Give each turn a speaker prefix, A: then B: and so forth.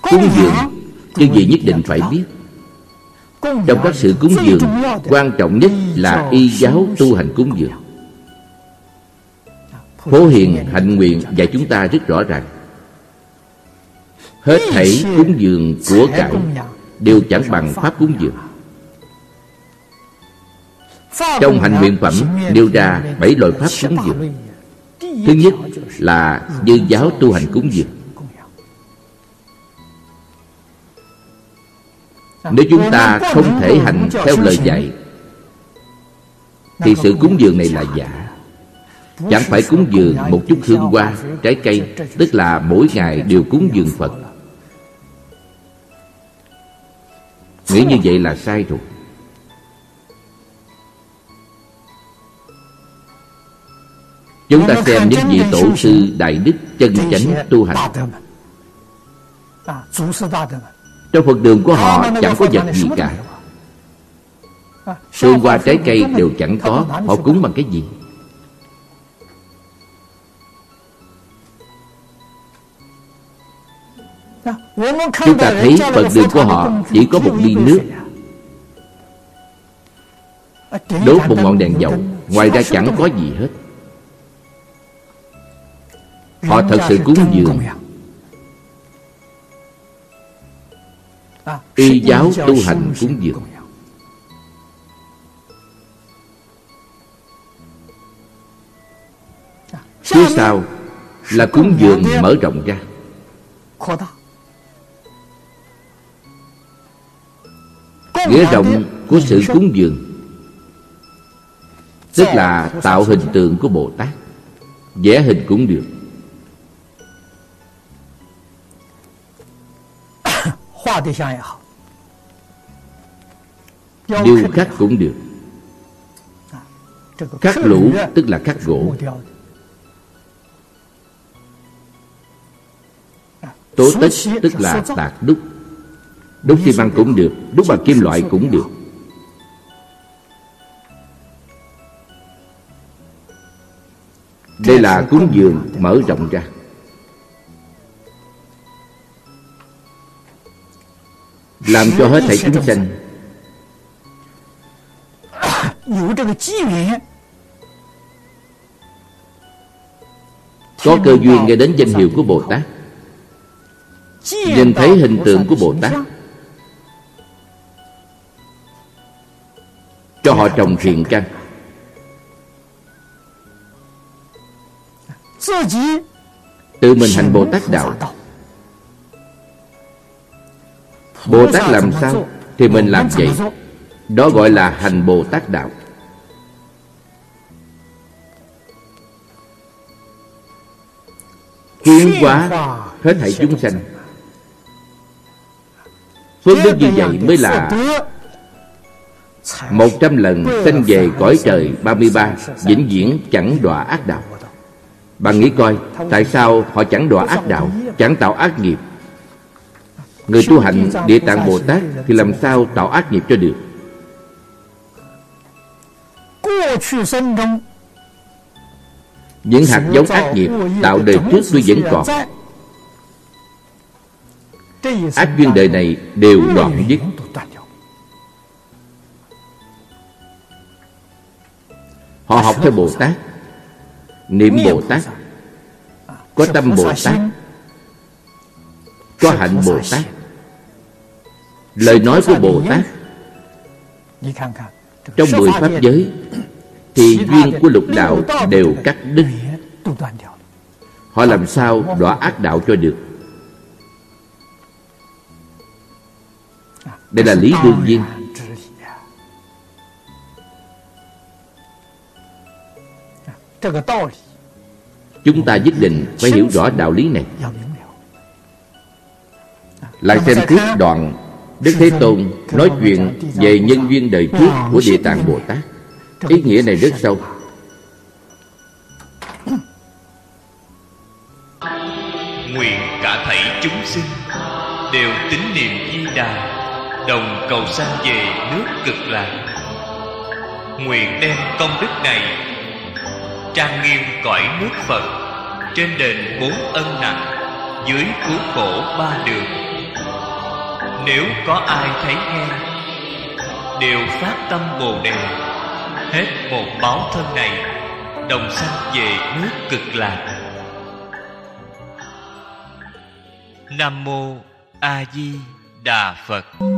A: Cúng dường chư vị nhất định phải biết. Trong các sự cúng dường, quan trọng nhất là y giáo tu hành cúng dường. Phổ Hiền Hạnh Nguyện dạy chúng ta rất rõ ràng. Hết thảy cúng dường của cải đều chẳng bằng pháp cúng dường. Trong Hạnh Nguyện Phẩm nêu ra 7 loại pháp cúng dường. Thứ nhất là dư giáo tu hành cúng dường. Nếu chúng ta không thể hành theo lời dạy thì sự cúng dường này là giả. Chẳng phải cúng dường một chút hương hoa, trái cây, tức là mỗi ngày đều cúng dường Phật. Nghĩ như vậy là sai rồi. Chúng ta xem những vị tổ sư đại đức chân chánh tu hành. Trong Phật đường của họ chẳng có vật gì cả. Hương hoa trái cây đều chẳng có. Họ cúng bằng cái gì? Chúng ta thấy Phật đường của họ chỉ có một ly nước, đốt một ngọn đèn dầu, ngoài ra chẳng có gì hết. Họ thật sự cúng dường, y giáo tu hành cúng dường. Phía sau là cúng dường mở rộng ra. Nghĩa rộng của sự cúng dường tức là tạo hình tượng của Bồ Tát. Vẽ hình cũng được, điêu khắc cũng được. Khắc lũ tức là khắc gỗ, tố tích tức là tạc đúc. Đúc xi măng cũng được, đúc bằng kim loại cũng được. Đây là cúng dường mở rộng ra. Làm cho hết thảy chúng sanh có cơ duyên nghe đến danh hiệu của Bồ Tát, nhìn thấy hình tượng của Bồ Tát, cho họ trồng thiện căn. Tự mình hành Bồ Tát đạo. Bồ Tát làm sao thì mình làm vậy. Đó gọi là hành Bồ Tát đạo. Hiến hóa hết thảy chúng sanh. Phước đức như vậy mới là 100 lần sanh về cõi trời 33, vĩnh viễn chẳng đọa ác đạo. Bạn nghĩ coi, tại sao họ chẳng đọa ác đạo, chẳng tạo ác nghiệp? Người tu hành Địa Tạng Bồ Tát thì làm sao tạo ác nghiệp cho được? Những hạt giống ác nghiệp tạo đời trước tuy vẫn còn, ác duyên đời này đều đoạn dứt. Họ học theo Bồ Tát, niệm Bồ Tát, có tâm Bồ Tát, có hạnh Bồ Tát, lời nói của Bồ Tát. Trong 10 pháp giới thì duyên của lục đạo đều cắt đứt. Họ làm sao đọa ác đạo cho được? Đây là lý đương nhiên. Chúng ta nhất định phải hiểu rõ đạo lý này. Lại xem tiếp đoạn Đức Thế Tôn nói chuyện về nhân duyên đời trước của Địa Tạng Bồ Tát. Ý nghĩa này rất sâu.
B: Nguyện cả thảy chúng sinh đều tín niệm Di Đà, đồng cầu sanh về nước Cực Lạc. Nguyện đem công đức này trang nghiêm cõi nước Phật, trên đền 4 ân nặng, dưới cứu khổ 3 đường, Nếu có ai thấy nghe, đều phát tâm Bồ Đề, hết một báo thân này, đồng sanh về nước Cực Lạc. Nam Mô A Di Đà Phật.